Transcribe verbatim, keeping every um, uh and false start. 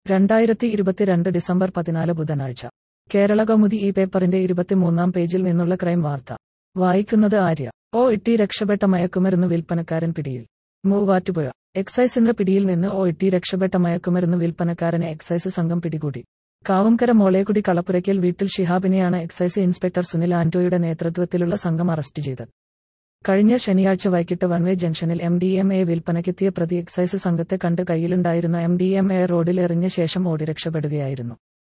രണ്ടായിരത്തി ഇരുപത്തിരണ്ട് ഡിസംബർ പതിനാല് ബുധനാഴ്ച കേരളകൗമുദി ഈ പേപ്പറിന്റെ ഇരുപത്തിമൂന്നാം പേജിൽ നിന്നുള്ള ക്രൈം വാർത്ത വായിക്കുന്നത് ആര്യ. ഓ ഇട്ടി രക്ഷപ്പെട്ട മയക്കുമരുന്ന് വിൽപ്പനക്കാരൻ പിടിയിൽ. മൂവാറ്റുപുഴ എക്സൈസിന്റെ പിടിയിൽ നിന്ന് ഓ ഇട്ടി രക്ഷപ്പെട്ട മയക്കുമരുന്ന് വിൽപ്പനക്കാരനെ എക്സൈസ് സംഘം പിടികൂടി. കാവുംകര മോളേക്കുടി കളപ്പുരയ്ക്കൽ വീട്ടിൽ ഷിഹാബിനെയാണ് എക്സൈസ് ഇൻസ്പെക്ടർ സുനിൽ ആന്റോയുടെ നേതൃത്വത്തിലുള്ള സംഘം അറസ്റ്റ് ചെയ്തത്. കഴിഞ്ഞ ശനിയാഴ്ച വൈകിട്ട് വൺവേ ജംഗ്ഷനിൽ എം ഡി എം എ വിൽപ്പനയ്ക്കെത്തിയ പ്രതി എക്സൈസ് സംഘത്തെ കണ്ട് കയ്യിലുണ്ടായിരുന്ന എം ഡി എം എ റോഡിൽ എറിഞ്ഞ ശേഷം ഓടി രക്ഷപ്പെടുകയായിരുന്നു.